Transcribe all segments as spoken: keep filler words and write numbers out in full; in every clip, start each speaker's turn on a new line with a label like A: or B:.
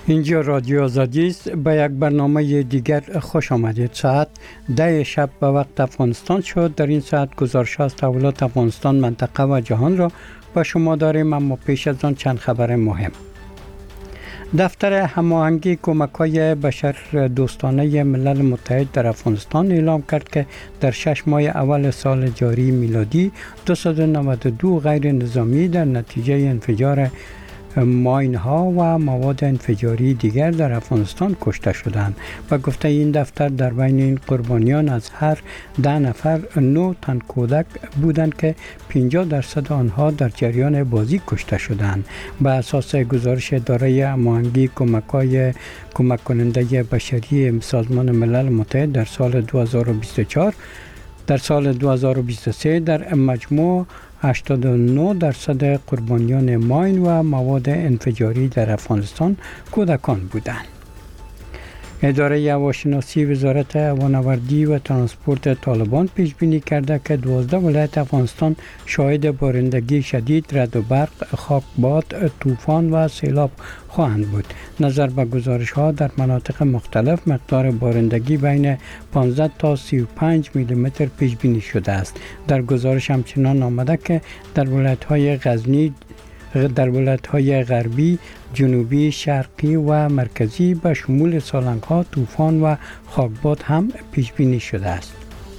A: اینجا رادیو آزادی است. به یک برنامه دیگر خوش آمدید. ساعت ده شب به وقت افغانستان شد. در این ساعت گزارش از تحولات افغانستان، منطقه و جهان را به شما داریم، اما پیش از آن چند خبر مهم. دفتر هماهنگی کمک‌های بشر دوستانه ملل متحد در افغانستان اعلام کرد که در شش ماه اول سال جاری میلادی دویست و نود و دو غیر نظامی در نتیجه انفجار ماین ها و مواد انفجاری دیگر در افغانستان کشته شدند. و گفته این دفتر در بین این قربانیان از هر ده نفر نه تن کودک بودند که پنجاه درصد آنها در جریان بازی کشته شدند. به اساس گزارش اداره هماهنگی کمک‌های کمک کننده بشری سازمان ملل متحد در سال دو هزار و بیست و چهار، در سال دو هزار و بیست و سه در مجموع هشتاد و نه درصد قربانیان ماین و مواد انفجاری در افغانستان کودکان بودند. اداره هواشناسی وزارت هوانوردی و ترانسپورت طالبان پیش بینی کرده که دوازده ولایت افغانستان شاهد بارندگی شدید، رعد و برق، خاکباد، طوفان و سیلاب خواهند بود. نظر به گزارش ها در مناطق مختلف مقدار بارندگی بین پانزده تا سی و پنج میلیمتر پیش بینی شده است. در گزارش همچنان آمده که در ولایت های غزنی در ولایت‌های غربی، جنوبی، شرقی و مرکزی به شمول سالنگ‌ها، طوفان و خاکباد هم پیش بینی شده است.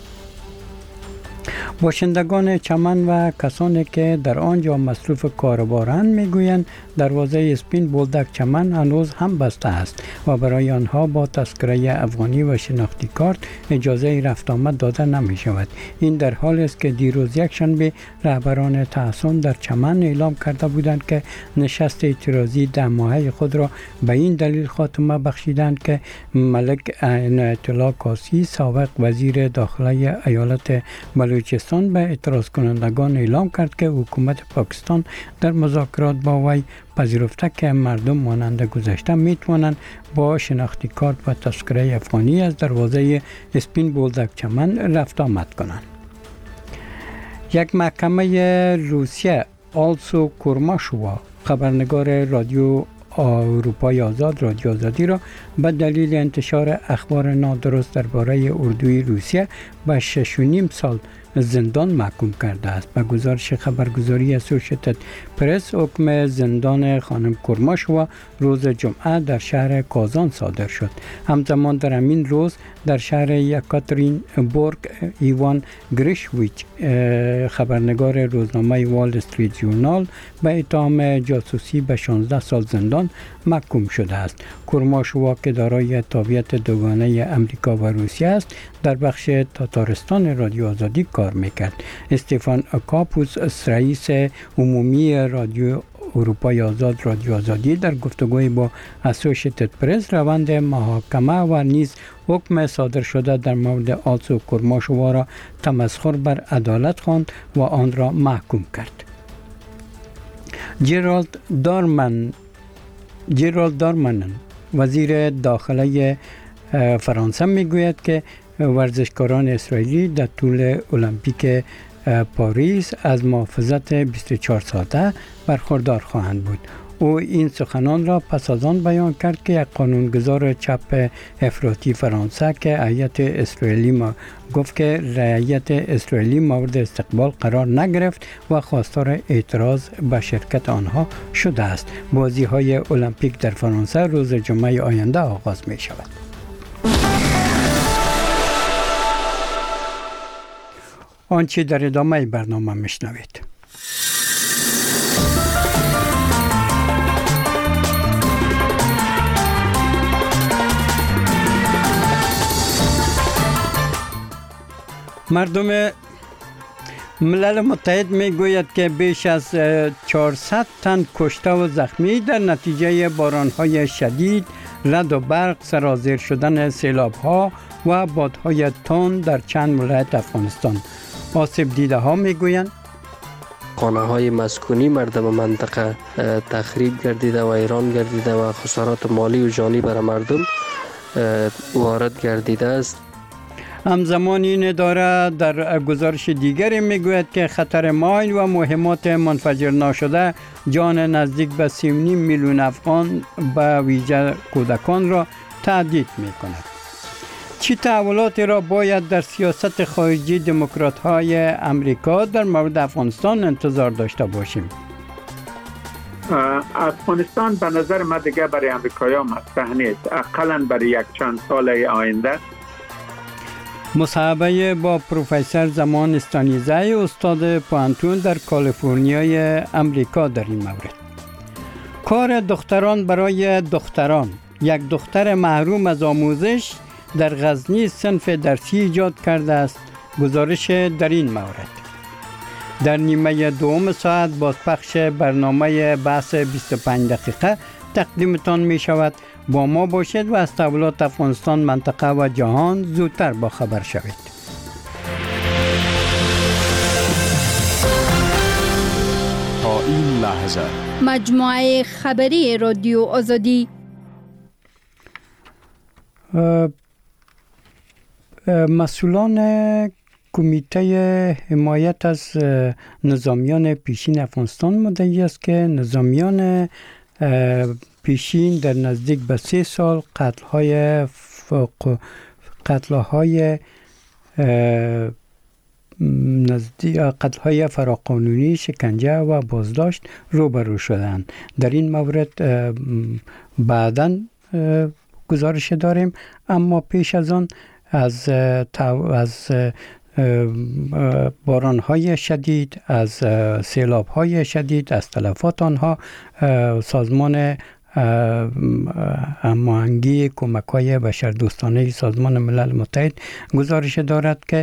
A: باشندگان چمن و کسانی که در آنجا مصروف کاربارند میگویند دروازه اسپین بولدک چمن هنوز هم بسته است و برای آنها با تذکره افغانی و شناختی کارت اجازه رفت آمد داده نمی شود. این در حالی است که دیروز یک شنبه رهبران تحصن در چمن اعلام کرده بودند که نشست اعتراضی ده ماهه خود را به این دلیل خاتمه بخشیدند که ملک عنایت الله کاسی، سابق وزیر داخلی ایالت بلوچستان، به اعتراض کنندگان اعلام کرد که حکومت پاکستان در مذاکرات با وی پذیرفته که مردم مانند گذشته می توانند با شناختی کارت و تذکره افغانی از دروازه اسپین بولدک چمن رفت آمد کنند. یک محکمه روسیه آلسو کورماشووا، خبرنگار رادیو اروپای آزاد رادیو آزادی را به دلیل انتشار اخبار نادرست درباره اردوی روسیه به شش و نیم سال زندان محکوم کرده است. به گزارش خبرگزاری اسوسییتد پرس، حکم زندان خانم کورماشووا روز جمعه در شهر کازان صادر شد. همزمان در همین روز در شهر یکاترینبورگ ایوان گریشویچ، خبرنگار روزنامه وال استریت ژورنال، به اتهام جاسوسی به شانزده سال زندان محکوم شده است. کورماشووا که دارای تابعیت دوگانه امریکا و روسیه است، در بخش تاتارستان رادیو آزادی کار میکرد. استفان کاپوس، رئیس عمومی رادیو اروپای آزاد رادیو آزادی، در گفتگوی با اسوسییتد پرس روند محاکمه و نیز حکم صادر شده در مورد آلسو کورماشووا را تمسخر بر عدالت خواند و آن را محکوم کرد. جرالد دارمن جرالد دارمانن، وزیر داخلی فرانسه، میگوید که ورزشکاران اسرائیلی در طول المپیک پاریس از محافظت بیست و چهار ساعته برخوردار خواهند بود. او این سخنان را پس از آن بیان کرد که یک قانونگذار چپ افراطی فرانسه که هیئت اسرائیلی ما گفت که هیئت اسرائیلی مورد استقبال قرار نگرفت و خواستار اعتراض به شرکت آنها شده است. بازی های المپیک در فرانسه روز جمعه آینده آغاز می شود. آنچه در ادامه برنامه میشنوید. مردم ملل متحد میگوید که بیش از چهارصد تن کشته و زخمی در نتیجه بارانهای شدید، رعد و برق، سرازیر شدن سیلاب‌ها و بادهای تند در چند ولایت افغانستان. آسیب دیده ها میگویند
B: خانه های مسکونی مردم منطقه تخریب گردیده و ویران گردیده و خسارات مالی و جانی بر مردم وارد گردیده است.
A: همزمان این اداره در گزارش دیگری میگوید که خطر مایل و مهمات منفجر ناشده جان نزدیک به سی و نیم میلیون افغان به ویژه کودکان را تهدید میکند. چه تحولاتی را باید در سیاست خارجی دموکرات های امریکا در مورد افغانستان انتظار داشته باشیم؟
C: افغانستان به نظر من دیگه برای امریکایی‌ها مطرح نیست، اقلاً برای یک چند سال آینده.
A: مصاحبه با پروفسور زمان استانیزه استاد پوهنتون در کالیفرنیای امریکا در این مورد. کار دختران برای دختران، یک دختر محروم از آموزش در غزنی صنف درسی ایجاد کرده است. گزارش در این مورد در نیمه دوم ساعت بازپخش برنامه بحث بیست و پنج دقیقه تقدیمتان می شود. با ما باشید و از تحولات افغانستان، منطقه و جهان زودتر با خبر شوید.
D: تا این لحظه
E: مجموعه خبری رادیو آزادی
A: مسئولان کمیته حمایت از نظامیان پیشین افغانستان مدعی است که نظامیان پیشین در نزدیک به سه سال قتل‌های فوق قتل‌های نزدیک قتل‌های فراقانونی، شکنجه و بازداشت روبرو شدند. در این مورد بعداً گزارش داریم، اما پیش از آن از از باران‌های شدید، از سیلاب‌های شدید، از تلفات آنها، سازمان هماهنگی کمک‌های بشردوستانه سازمان ملل متحد گزارش دارد که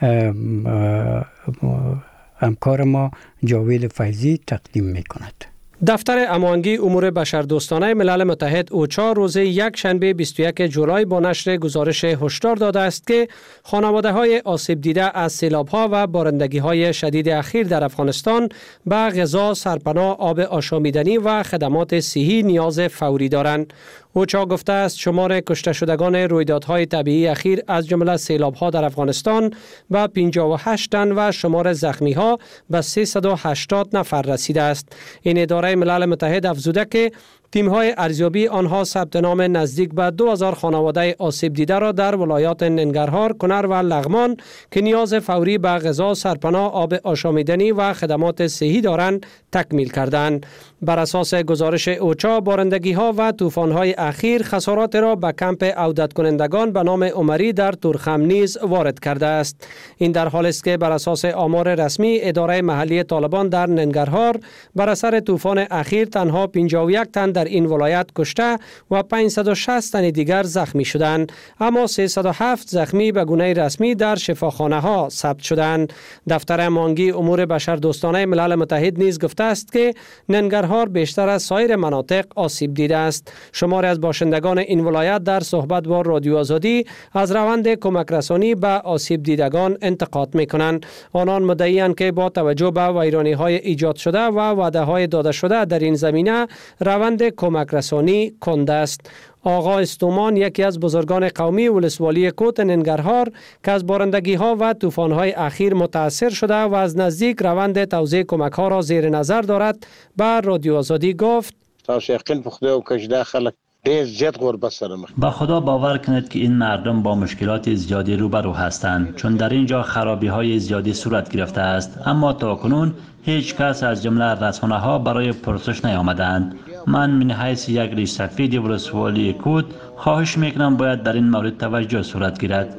A: همکار ما جاوید فیضی تقدیم می‌کند.
F: دفتر هماهنگی امور بشردوستانه ملل متحد اوچا روز یک شنبه بیست و یک جولای با نشر گزارش هشدار داده است که خانواده‌های آسیب دیده از سیلاب‌ها و بارندگی‌های شدید اخیر در افغانستان به غذا، سرپناه، آب آشامیدنی و خدمات صحی نیاز فوری دارند. اوچا گفته است شمار کشته شدگان رویدادهای طبیعی اخیر از جمله سیلاب‌ها در افغانستان به پنجاه و هشت تن و شمار زخمی‌ها به سیصد و هشتاد نفر رسیده است. این اداره ملل متحد افزوده که تیم‌های ارزیابی آنها ثبت نام نزدیک به دو هزار خانواده آسیب دیده را در ولایات ننگرهار، کنر و لغمان که نیاز فوری به غذا، سرپناه، آب آشامیدنی و خدمات صحی دارند تکمیل کردند. بر اساس گزارش اوچا، بارندگی‌ها و طوفان‌های اخیر خسارات را به کمپ عودت کنندگان به نام عمری در تورخم نیز وارد کرده است. این در حالی است که بر اساس آمار رسمی اداره محلی طالبان در ننگرهار بر اثر طوفان اخیر تنها پنجاه و یک تن در این ولایت کشته و پانصد و شصت تن دیگر زخمی شدند، اما سیصد و هفت زخمی به گونه رسمی در شفاخانه ها ثبت شدند. دفتر هماهنگی امور بشردوستانه ملل متحد نیز گفته است که ننگرهار بیشتر از سایر مناطق آسیب دیده است. شماری از باشندگان این ولایت در صحبت با رادیو آزادی از روند کمک رسانی به آسیب دیدگان انتقاد می‌کنند. آنان مدعی‌اند که با توجه به ویرانی‌های ایجاد شده و وعده‌های داده شده در این زمینه روند کمک رسانی کنده است. آقا استومان، یکی از بزرگان قومی ولسوالی کوت ننگرهار که از بارندگی‌ها و طوفان‌های اخیر متاثر شده و از نزدیک روند توزیع کمک‌ها را زیر نظر دارد، به رادیو آزادی گفت:
G: تاسو یقین په خدای وکړئ چې دا خلک ډېر زیات غربت سره مخ.
H: با خدا باور کنید که این مردم با مشکلات زیادی روبرو هستند، چون در اینجا خرابی‌های زیادی صورت گرفته است، اما تاکنون هیچ کس از جمله رسانه‌ها برای پرسش نیامدند. من من حیث یک ریش سفید ولسوالی کوت خواهش میکنم باید در این مورد توجه صورت گیرد.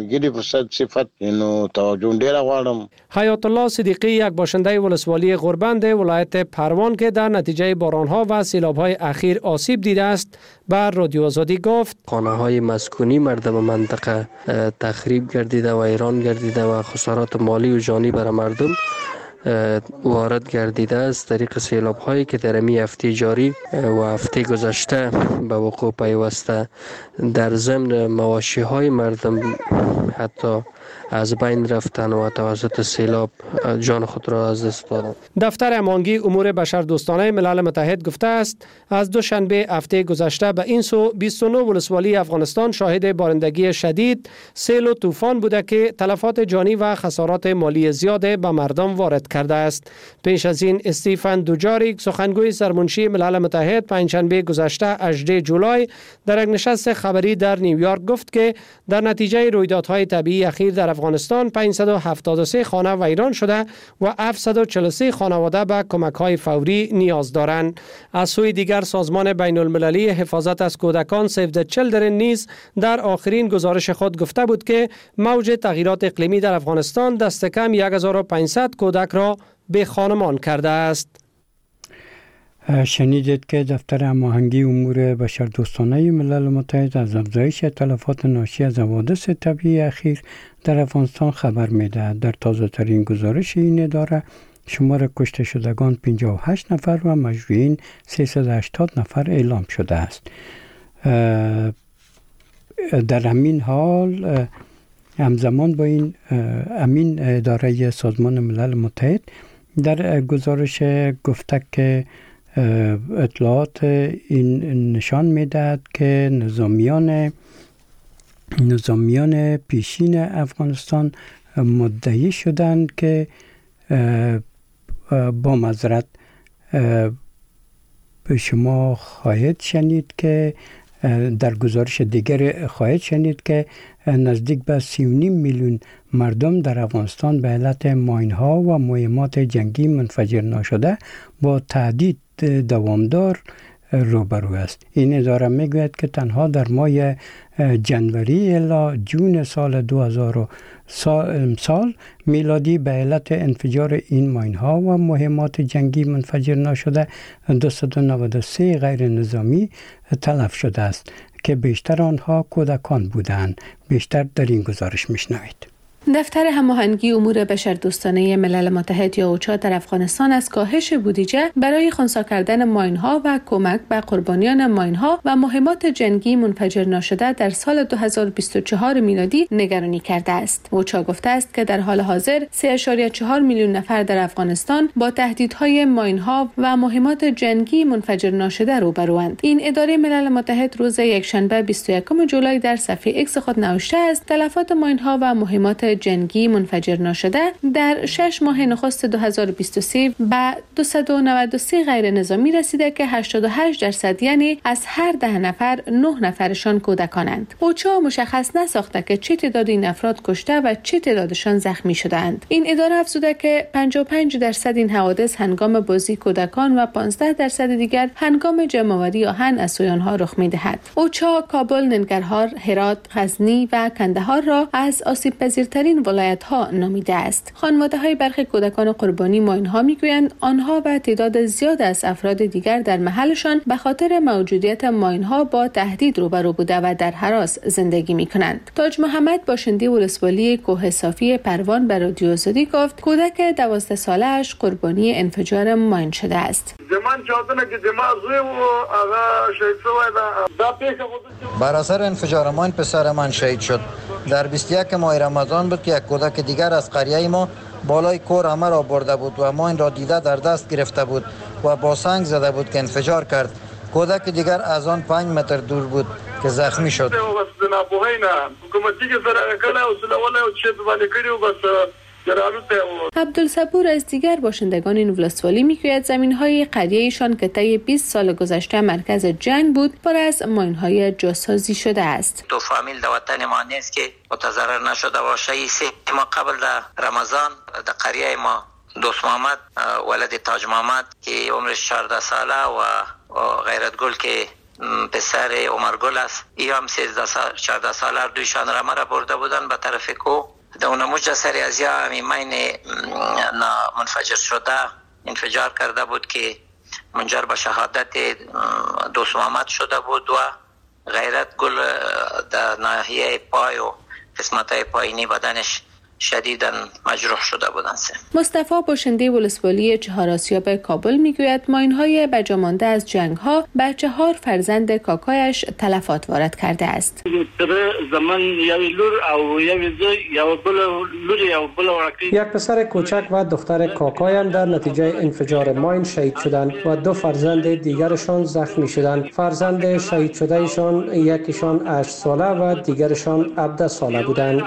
F: حیات الله صدیقی، یک باشنده ولسوالی غربند ولایت پروان که در نتیجه بارانها و سیلاب‌های اخیر آسیب دیده است، بر رادیو آزادی گفت:
B: خانه‌های مسکونی مردم منطقه تخریب گردیده و ویران گردیده و خسارات مالی و جانی بر مردم وارد گردیده است. طریق سیلاب هایی که در می هفته جاری و هفته گذشته به وقوع پیوسته، در ضمن مواشی های مردم حتی از بین رفتن و توسط سیلاب جان خود را از دست دادند.
F: دفتر هماهنگی امور بشردوستانه ملل متحد گفته است از دوشنبه هفته گذشته به این سو بیست و نه ولسوالی افغانستان شاهد بارندگی شدید، سیل و طوفان بوده که تلفات جانی و خسارات مالی زیاد به مردم وارد کرده است. پیش از این استیفن دوجاریک سخنگوی سرمنشی ملل متحد پنجشنبه گذشته هجدهم جولای در یک نشست خبری در نیویورک گفت که در نتیجه رویدادهای طبیعی اخیر در افغانستان پانصد و هفتاد و سه خانه ویران شده و هفتصد و چهل و سه خانواده به کمک‌های فوری نیاز دارند. از سوی دیگر سازمان بین المللی حفاظت از کودکان سیو د چیلدرن نیز در آخرین گزارش خود گفته بود که موج تغییرات اقلیمی در افغانستان دست کم هزار و پانصد کودک را به خانمان کرده است.
A: شنیدید که دفتر هماهنگی امور بشردوستانه ملل متحد از افزایش تلفات ناشی از حوادث طبیعی اخیر در افغانستان خبر می‌دهد. در تازه ترین گزارش این اداره شمار کشته شدگان پنجاه و هشت نفر و مجروحین سیصد و هشتاد نفر اعلام شده است. در همین حال همزمان با این امین اداره سازمان ملل متحد در گزارش گفته که اطلاعات این نشان می‌دهد که نظامیان نظامیان پیشین افغانستان مدعی شدند که با معذرت به شما خواهید شنید که در گزارش دیگر خواهید شنید که نزدیک به سی و نیم میلیون مردم در افغانستان به علت ماین‌ها و مهمات جنگی منفجر نشده با تهدید دوامدار روبرو است. این اداره میگوید که تنها در ماه جنوری الی جون سال دو هزار سال میلادی به علت انفجار این ماین‌ها و مهمات جنگی منفجر نشده دویست و نود و سه غیر نظامی تلف شده است که بیشتر آنها کودکان بودند. بیشتر در این گزارش میشنوید.
I: دفتر هماهنگی امور بشردوستانه ملل متحد یا اوچا در افغانستان از کاهش بودجه برای خنثی کردن ماین‌ها و کمک به قربانیان ماین‌ها و مهمات جنگی منفجر نشده در سال دو هزار و بیست و چهار میلادی نگرانی کرده است. اوچا گفته است که در حال حاضر سه و چهار میلیون نفر در افغانستان با تهدیدهای ماین‌ها و مهمات جنگی منفجر نشده روبروند. این اداره ملل متحد روز یکشنبه بیست و یکم جولای در صفحه ایکس خود نوشته است تلفات ماین‌ها و مهمات جنگی منفجر نشده در شش ماه نخست دو هزار و بیست و سه به دویست و نود و سه غیر نظامی رسیده که هشتاد و هشت درصد یعنی از هر ده نفر نه نفرشان کودکانند. اوچا مشخص نساخته که چه تعداد این افراد کشته و چه تعدادشان زخمی شده‌اند. این اداره افزوده که پنجاه و پنج درصد این حوادث هنگام بازی کودکان و پانزده درصد دیگر هنگام جمع‌آوری آهن از سوی آنها رخ می‌دهد. اوچا کابل، ننگرهار، هرات، غزنی و کندهار را از آسیب پذیرترین ولایت‌ها نامیده است. خانواده‌های برخی کودکان قربانی ماین‌ها می‌گویند آنها و تعداد زیاد از افراد دیگر در محلشان به خاطر موجودیت ماین‌ها با تهدید روبرو بوده و در هراس زندگی می‌کنند. تاج محمد باشنده ولسوالی کوه صافی پروان به رادیو آزادی گفت کودک دوازده ساله‌اش قربانی انفجار ماین شده است.
J: بر اثر انفجار ماین پسر من شهید شد. در بیست و یک ماه رمضان بود که یک کودک دیگر از قریه ما بالای کور همه را برده بود و ما این را دیده در دست گرفته بود و با سنگ زده بود که انفجار کرد. کودک دیگر از آن پنج متر دور بود که زخمی شد.
I: عبدالصبور از دیگر باشندگان این ولسوالی میگوید زمین‌های قریه‌شان که طی بیست سال گذشته مرکز جنگ بود پر از ماین‌های جاسازی شده است.
K: دو فامیل در وطن ما نیست که متضرر نشده باشه. سه ماه قبل در رمضان در قریه ما دوست محمد ولد تاج محمد که عمرش چهارده ساله و غیرت گل که پسر عمر گل است ای هم سیزده سال چهارده ساله دویشان را مرا برده بودن به طرف کو در اونموج سری از یا همی مین منفجر شده انفجار کرده بود که منجر به شهادت دوست محمد شده بود و غیرت گل در ناحیه پای و قسمت های پایینی بدنش شدیداً مجروح شده بودند.
I: مصطفی باشنده ولسوالی چهار آسیاب کابل میگوید ماین‌های بجامانده از جنگ‌ها به چهار فرزند کاکایش تلفات وارد کرده است.
F: یک پسر کوچک و دختر کاکایم در نتیجه انفجار ماین شهید شدند و دو فرزند دیگرشان زخمی شدند. فرزند شهید شدهشان یکیشان هشت ساله و دیگرشان هفده ساله بودند.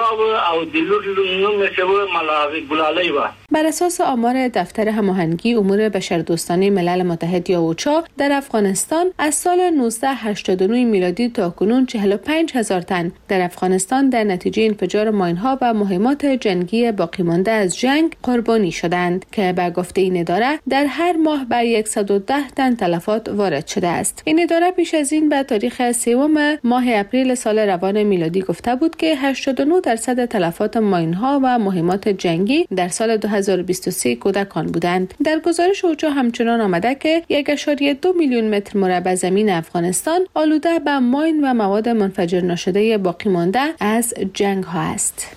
I: بر اساس آمار دفتر هماهنگی امور بشردوستانه ملل متحد یا اوچا در افغانستان از سال نوزده هشتاد و نه میلادی تا کنون چهل و پنج هزار تن در افغانستان در نتیجه انفجار ماین‌ها و مهمات جنگی باقی مانده از جنگ قربانی شدند که به گفته این اداره در هر ماه بر صد و ده تن تلفات وارد شده است. این اداره پیش از این به تاریخ سوم ماه اپریل سال روان میلادی گفته بود که هشتاد و نه درصد تلفات ماین‌ها و مهمات جنگی در سال دو هزار و بیست و سه کودکان بودند. در گزارش اوچا همچنان آمده که یک ممیز دو میلیون متر مربع زمین افغانستان آلوده به ماین و مواد منفجر نشده باقی مانده از جنگ ها است.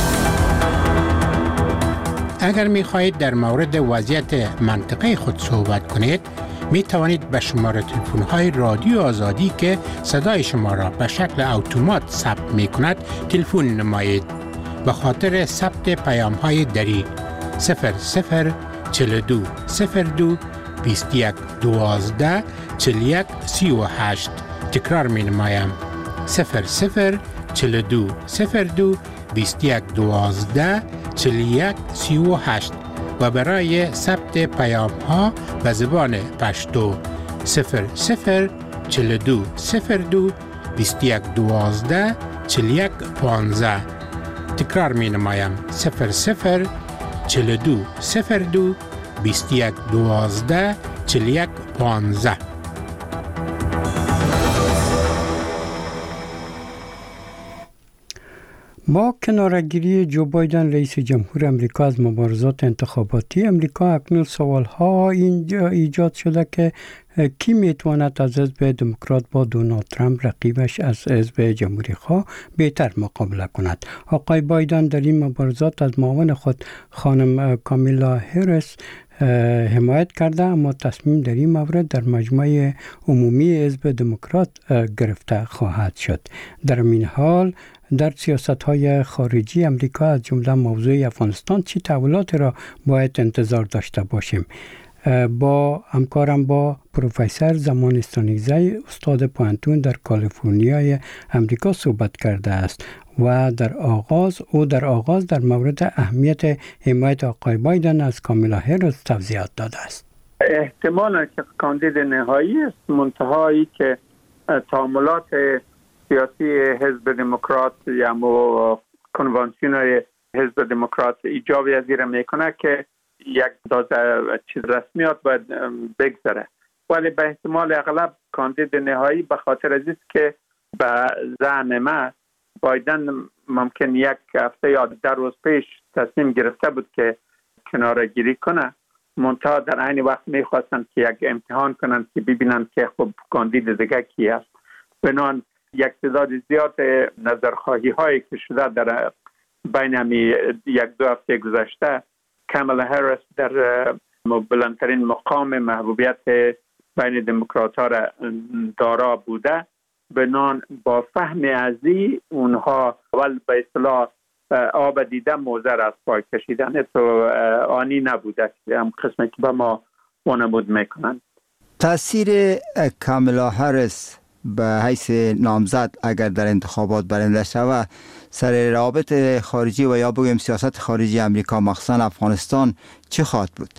L: اگر می خواهید در مورد وضعیت منطقه خود صحبت کنید، می توانید به شماره تلفن های رادیو آزادی که صدای شما را به شکل اتومات ثبت می کند تلفن نمایید. به خاطر ثبت پیام های دری صفر صفر چهل و دو صفر دو بیست و یک دوازده چهل و یک سی و هشت. تکرار می نمایم صفر صفر چهل و دو صفر دو بیست و یک دوازده چهل و یک سی و هشت و برای ثبت پیام ها به زبان پشتو صفر صفر چهل و دو صفر دو بیست و یک دوازده چهل و یک پانزده. تکرار می نمایم صفر صفر چهل و دو صفر دو بیست و یک دوازده چهل و یک پانزده.
A: با کنارگیری جو بایدن رئیس جمهور امریکا از مبارزات انتخاباتی امریکا، اکنون سوالها اینجا ایجاد شده که کی میتواند از حزب دموکرات با دونالد ترامپ رقیبش از حزب جمهوری خواه بهتر مقابله کند. آقای بایدن در این مبارزات از معاون خود خانم کامیلا هریس حمایت کرده، اما تصمیم در این مورد در مجمع عمومی حزب دموکرات گرفته خواهد شد. در این حال در سیاست‌های خارجی امریکا از جمله موضوع افغانستان چه تحولاتی را باید انتظار داشته باشیم؟ با همکارم با پروفسور زمان استانیزی استاد پوهنتون در کالیفرنیای امریکا صحبت کرده است و در آغاز او در آغاز در مورد اهمیت حمایت آقای بایدن از کامیلا هریس توضیحات داده است.
C: احتمال که کاندید نهایی است، منتهایی که تعاملات سیاسی حزب دموکرات یا مو کنوانسیون حزب دموکرات ایجاب یزیر میکنه که یک دازه چیز رسمیات باید بگذره، ولی به احتمال اغلب کاندید نهایی به خاطر از است که به زعم ما بایدن ممکن یک هفته یا ده روز پیش تصمیم گرفته بود که کناره گیری کنه، منتها در عین وقت میخواستن که یک امتحان کنن که ببینن که خب کاندید دیگه کی است. بنان یک تعداد زیاد نظرخواهی هایی که شده در بین همی یک دو هفته گذشته، کامالا هریس در بلندترین مقام محبوبیت بین دموکرات ها را دارا بوده. بنان با فهم ازی اونها اول به اصطلاح آب دیده موزر از پای کشیدن تو آنی نبوده، هم قسمی که به ما وانمود میکنن.
M: تاثیر کامالا هریس به حیث نامزد اگر در انتخابات برنده شود سر روابط خارجی و یا بگویم سیاست خارجی امریکا مخصوصا افغانستان چه خواهد بود؟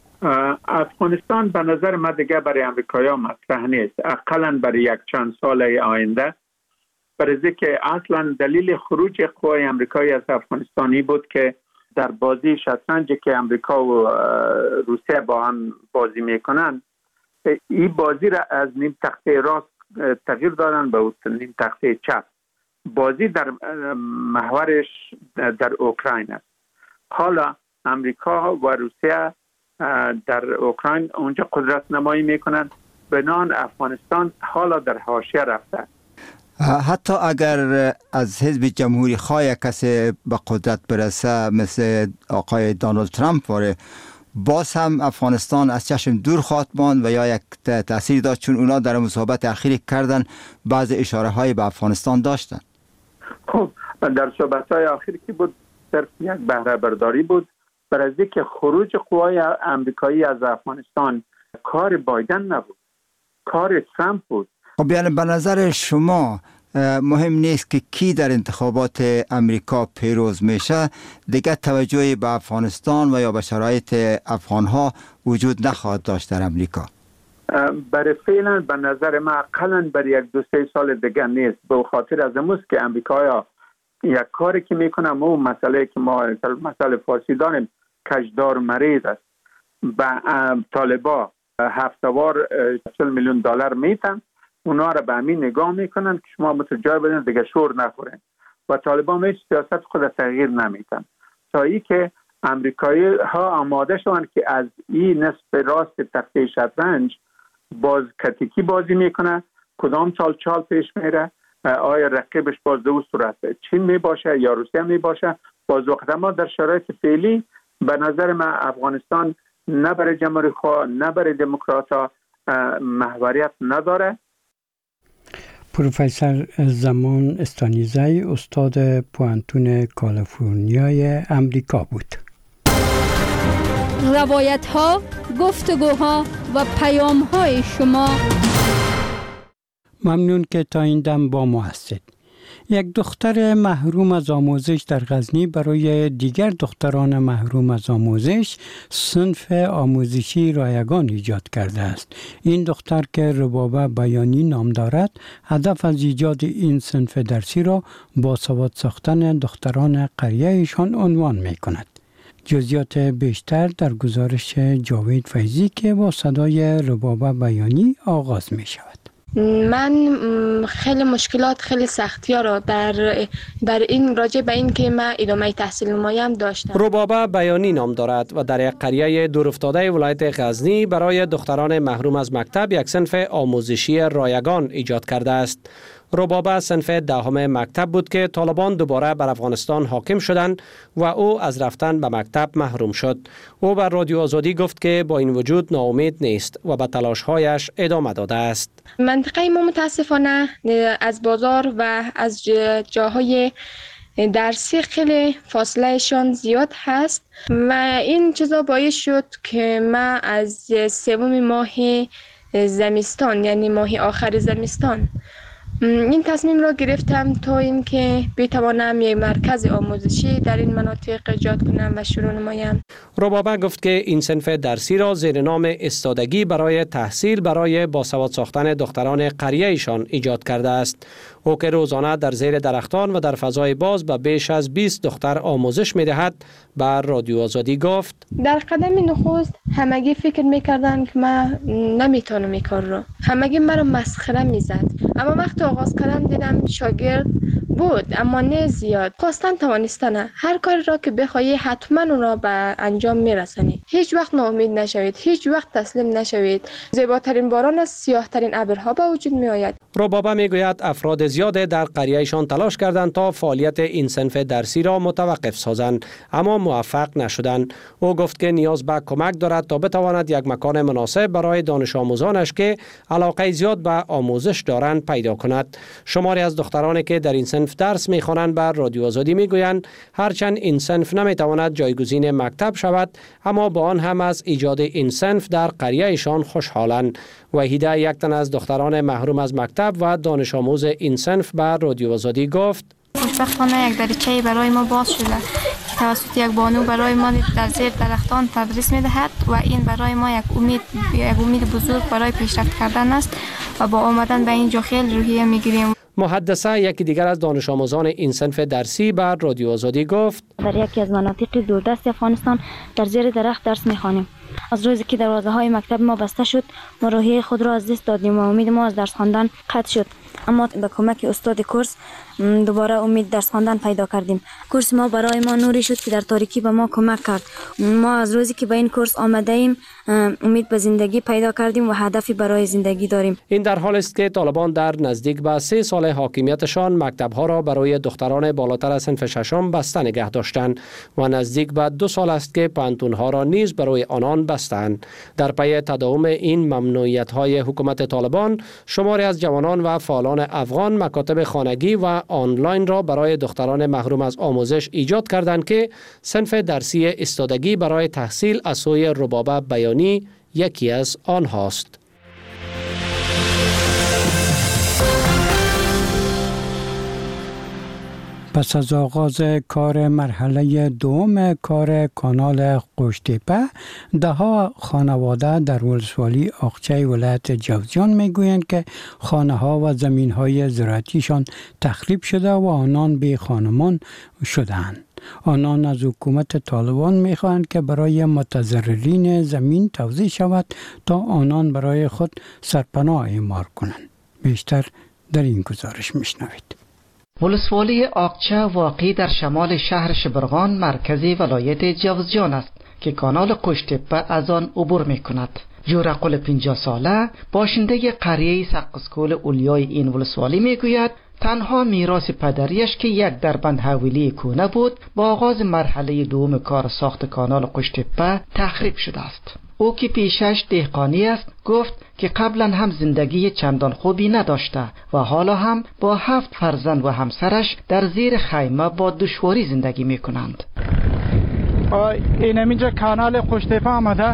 C: افغانستان به نظر من دیگه برای امریکایی‌ها مطرح نیست، اقلاً برای یک چند سال آینده، برای که اصلا دلیل خروج قوای امریکایی از افغانستانی بود که در بازی شطرنجی که امریکا و روسیه با هم بازی میکنن، این بازی را از نیم تخته راست تغییر دادن به نیم تخته چپ. بازی در محورش در اوکراین است. حالا امریکا و روسیه در اوکراین اونجا قدرت نمایی میکنن، بنان افغانستان حالا در حاشیه رفته.
M: حتی اگر از حزب جمهوری خواه کسی به قدرت برسه مثل آقای دانالد ترامپ واره، باز هم افغانستان از چشم دور خواهد ماند و یا یک تأثیر داشت، چون اونا در مصاحبت اخیری کردن بعض اشاره های به افغانستان داشتن.
C: خب در صحبت های آخری که بود صرف یک بهره برداری بود بر از اینکه خروج قوای امریکایی از افغانستان کار بایدن نبود، کار ترامپ بود.
M: خب یعنی به نظر شما مهم نیست که کی در انتخابات امریکا پیروز میشه، دیگه توجهی به افغانستان و یا به شرایط افغانها وجود نخواهد داشت در امریکا؟
C: برای فعلا به نظر من اقلا برای یک دو سه سال دیگه نیست، به خاطر از اموز که امریکایا یک کاری که میکنم و مسئله که ما مسئله فارسی داریم کجدار مریض است. به طالبا هفتوار چهل میلیون دلار میتن، اونا را به همین نگاه میکنن که شما متوجه بدین دیگه شور نخورین و طالبان هیچ سیاست خود تغییر نمیتن تا ای که امریکایی ها آماده شوند که از این نصف راست تخته شطرنج باز کتیکی بازی میکنه، کدام چال چال پیش میره، آیا رقیبش باز دو صورت چین میباشه یا روسیه میباشه. باز وقت ما در شرایط فعلی به نظر من افغانستان نه برای جمهوری خواه نه برای دموکرات ها محوریت نداره.
A: پروفسور زمان استانیزی استاد پوانتون کالیفرنیای امریکا بود.
E: روایت ها، گفتگوها و پیام های شما.
A: ممنون که تا این دم با ما هستید. یک دختر محروم از آموزش در غزنی برای دیگر دختران محروم از آموزش صنف آموزشی رایگان ایجاد کرده است. این دختر که ربابه بیانی نام دارد، هدف از ایجاد این صنف درسی را باسواد ساختن دختران قریه‌شان عنوان می کند. جزئیات بیشتر در گزارش جاوید فیضی که با صدای ربابه بیانی آغاز می شود.
N: من خیلی مشکلات، خیلی سختی ها را در در این راجع به این که من ادامه تحصیل مایم داشتم.
F: ربابه بیانی نام دارد و در یک قریه دورافتاده ولایت غزنی برای دختران محروم از مکتب یک صنف آموزشی رایگان ایجاد کرده است. ربابه صنف دهم مکتب بود که طالبان دوباره بر افغانستان حاکم شدند و او از رفتن به مکتب محروم شد. او بر رادیو آزادی گفت که با این وجود ناامید نیست و به تلاش‌هایش ادامه داده است.
N: منطقه ما متاسفانه از بازار و از جاهای درسی خیلی فاصله شان زیاد هست و این چیزا باعث شد که من از سوم ماه زمستان، یعنی ماه آخر زمستان، این تصمیم را گرفتم تا اینکه بتوانم یک مرکز آموزشی در این مناطق ایجاد کنم و شروع نمایم.
F: ربابه گفت که این صنف درسی را زیر نام استادگی برای تحصیل برای باسواد ساختن دختران قریه‌شان ایجاد کرده است. او که روزانه در زیر درختان و در فضای باز به بیش از بیست دختر آموزش می‌دهد، بر رادیو آزادی گفت
N: در قدم نخست همگی فکر می‌کردند که من نمی‌تونم این کار را. همگی مرا مسخره می‌زد. اما وقتی آغاز کردم دیدم شاگرد بود اما نه زیاد. خواستن توانستن هر کاری را که بخواهی حتما اون را به انجام میرسانی. هیچ وقت ناامید نشوید، هیچ وقت تسلیم نشوید. زیباترین باران از سیاه‌ترین ابرها به وجود میآید.
F: ربابه میگوید افراد زیاد در قریه‌شان تلاش کردند تا فعالیت این صنف درسی را متوقف سازند، اما موفق نشدند. او گفت که نیاز به کمک دارد تا بتواند یک مکان مناسب برای دانش آموزانش که علاقه زیاد به آموزش دارند پیدا کند. شماری از دخترانی که در این صنف درس می‌خوانند بر رادیو آزادی میگویند هرچند این صنف نمیتواند جایگزین مکتب شود، اما با آن هم از ایجاد این صنف در قریه‌شان خوشحالند. وحیده، یک تن از دختران محروم از مکتب و دانش آموز این صنف بر رادیو آزادی گفت
O: خوشبختانه یک دریچه برای ما باز شده که توسط یک بانو برای ما در زیر درختان تدریس می‌دهد و این برای ما یک امید یک امید بزرگ برای پیشرفت کردن است و با آمدن به اینجا خیلی روحیه می‌گیریم.
F: محدثه، یکی دیگر از دانش آموزان این صنف درسی بر رادیو آزادی گفت
P: در یکی از مناطق دوردست افغانستان در زیر درخت درس می‌خوانیم. از روزی که دروازه های مکتب ما بسته شد ما روحیه خود را از دست دادیم و امید ما از درس خواندن قطع شد. اما به کمک استاد کورس دوباره امید درس خواندن پیدا کردیم. کورس ما برای ما نوری شد که در تاریکی به ما کمک کرد. ما از روزی که به این کورس آمده ایم امید به زندگی پیدا کردیم و هدفی برای زندگی داریم.
F: این در حال است که طالبان در نزدیک به سه سال حاکمیتشان مکتب‌ها را برای دختران بالاتر از صنف ششم بسته نگه داشتند و نزدیک به دو سال است که پانتون‌ها را نیز برای آنان بستند. در پی تداوم این ممنوعیت‌های حکومت طالبان، شماری از جوانان و فعالان افغان مکاتب خانگی و آنلاین را برای دختران محروم از آموزش ایجاد کردند که صنف درسی استادگی برای تحصیل از سوی رباب بیانی یکی از آنهاست.
A: پس از آغاز کار مرحله دوم کار کانال قوشتیپه، ده ها خانواده در ولسوالی آقچه ولایت جوزجان میگویند که خانه ها و زمین های زراعتیشان تخریب شده و آنان بی خانمان شدند. آنان از حکومت طالبان میخواهند که برای متضررین زمین توزیع شود تا آنان برای خود سرپناه اعمار کنند. بیشتر در این گزارش میشنوید.
Q: ولسوالی آقچه واقع در شمال شهر شبرغان مرکزی ولایت جوزجان است که کانال قوشتیپه از آن عبور می کند. جورقل پنجاه ساله باشنده قریه سقسکول اولیای این ولسوالی می گوید تنها میراث پدریش که یک دربند حویلی کونه بود با آغاز مرحله دوم کار ساخت کانال قوشتیپه تخریب شده است. او که پیشش دهقانی است گفت که قبلا هم زندگی چندان خوبی نداشته و حالا هم با هفت فرزند و همسرش در زیر خیمه با دشواری زندگی می کنند.
R: این همینجا کانال قوشتیپه آمده،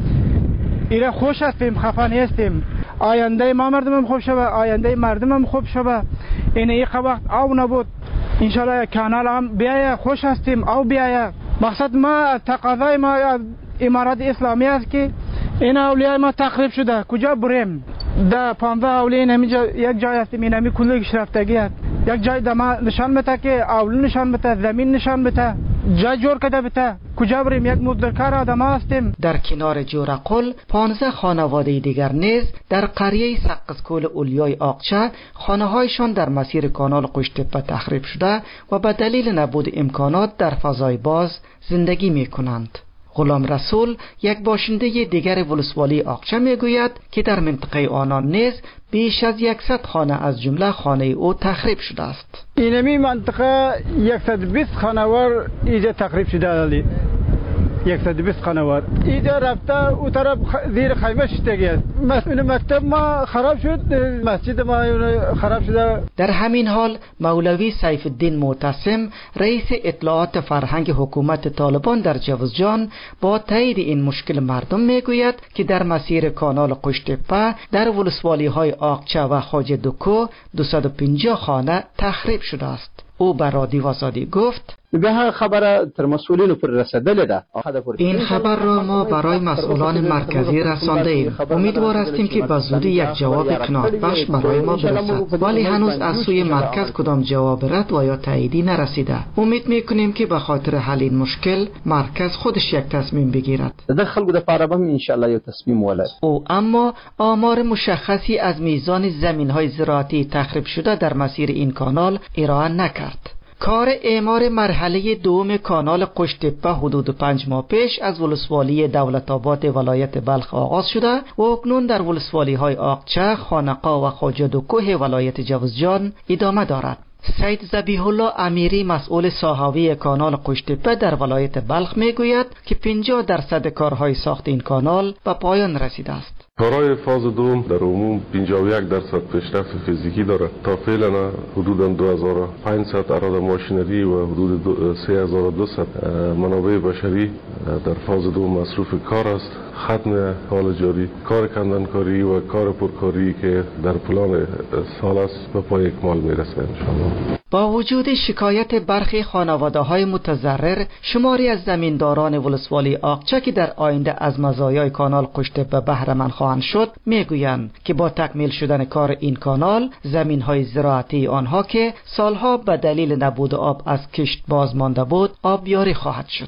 R: ایره خوش هستیم، خفه نیستیم. آینده ما مردمم خوب شوه، آینده مردمم خوب شوه. این ایقا وقت آو نبود، انشالله کانال هم بیایه، خوش هستیم آو بیایه. مقصد ما تقاضای ما امارات اسلامی است که این اولیای ما تخریب شده، کجا بریم؟ ده پانزده اولی این همینجا یک جای هستیم، این همی کلش رفتگی است. یک جای دما نشان بده که اول نشان بده، زمین نشان بده، جای جور کده بده، کجا بریم؟ یک مزدورکار آدم هستیم.
Q: در کنار جورقل پانزده خانواده دیگر نیز در قریه سقسکول اولیای آقچه خانه هایشان در مسیر کانال قوشتیپه تخریب شده و به دلیل نبود امکانات در فضای باز زندگی می کنند. غلام رسول یک باشنده دیگر ولسوالی آقچه میگوید که در منطقه آنان نیز بیش از صد خانه از جمله خانه او تخریب شده است.
R: اینمی منطقه صد و بیست خانوار اینجا تخریب شده است. صد و بیست خانوار اینجا رفته او طرف زیر خیمه شدگی است. مسئول مکتب ما خراب شد، مسجد ما خراب شده.
Q: در همین حال مولوی سیف الدین معتصم رئیس اطلاعات فرهنگ حکومت طالبان در جوزجان با تایید این مشکل مردم میگوید که در مسیر کانال قوشتیپه در ولسوالی های آقچه و خواجه دکو دویست و پنجاه خانه تخریب شده است. او به رادیو آزادی گفت
S: به خبر تر مسئولین پر رسیدل ده.
Q: این خبر را ما برای مسئولان مرکزی رسانده ایم. امیدوار هستیم که به زودی یک جواب قناعت بخش برای ما برسد، ولی هنوز از سوی مرکز کدام جواب رد و یا تاییدی نرسیده. امید میکنیم که به خاطر حل این مشکل مرکز خودش یک تصمیم بگیرد.
S: در خلق در پارابم ان شاء الله یک تصمیم ولد.
Q: او اما آمار مشخصی از میزان زمین‌های زراعتی تخریب شده در مسیر این کانال ارائه نکرد. کار اعمار مرحله دوم کانال قوشتیپه حدود پنج ماه پیش از ولسوالی دولت آباد ولایت بلخ آغاز شده و اکنون در ولسوالی های آقچه، خانقا و خواجه دکوه ولایت جوزجان ادامه دارد. سید ذبیح الله امیری مسئول ساحوی کانال قوشتیپه در ولایت بلخ میگوید که پنجاه درصد کارهای ساخت این کانال به پایان رسیده است.
T: کارهای فاز دوم در عموم پنجاه و یک درصد پیشرفت فیزیکی دارد. تا فعلا حدود دو هزار و پانصد اراده ماشینری و حدود سه هزار و دویست منابع بشری در فاز دوم مصروف کار است. ختم حال جاری کار کندنکاری و کار پرکاری که در پلان سال است به پای اکمال میرسه انشاءالله.
Q: با وجود شکایت برخی خانواده‌های متضرر، شماری از زمینداران ولسوالی آقچه که در آینده از مزایای کانال قوشتیپه بهره مند خواهند شد میگویند که با تکمیل شدن کار این کانال زمین‌های زراعتی آنها که سالها به دلیل نبود آب از کشت باز مانده بود آبیاری خواهد شد.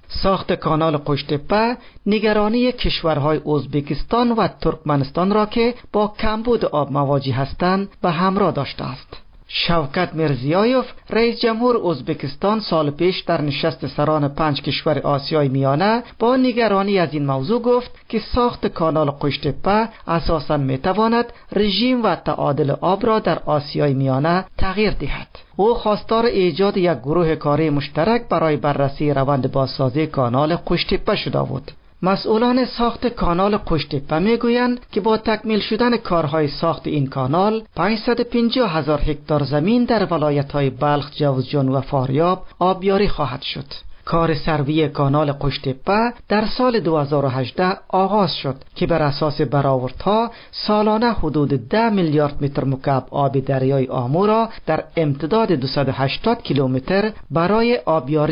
Q: ساخت کانال قشتپه نگرانی کشورهای ازبکستان و ترکمنستان را که با کمبود آب مواجه هستند به همراه داشته است. شوکت میرزیایوف رئیس جمهور ازبکستان سال پیش در نشست سران پنج کشور آسیای میانه با نگرانی از این موضوع گفت که ساخت کانال قشتپه اساساً میتواند رژیم و تعادل آب را در آسیای میانه تغییر دهد. او خواستار ایجاد یک گروه کاری مشترک برای بررسی روند بازسازی کانال قشتپه شده بود. مسئولان ساخت کانال قشتپه میگویند که با تکمیل شدن کارهای ساخت این کانال پانصد و پنجاه هزار هکتار زمین در ولایت‌های بلخ، جوزجان و فاریاب آبیاری خواهد شد. کار سروی کانال قشتپه در سال دو هزار و هجده آغاز شد که بر اساس برآوردها سالانه حدود ده میلیارد متر مکعب آب دریای آمو را در امتداد دویست و هشتاد کیلومتر برای آبیاری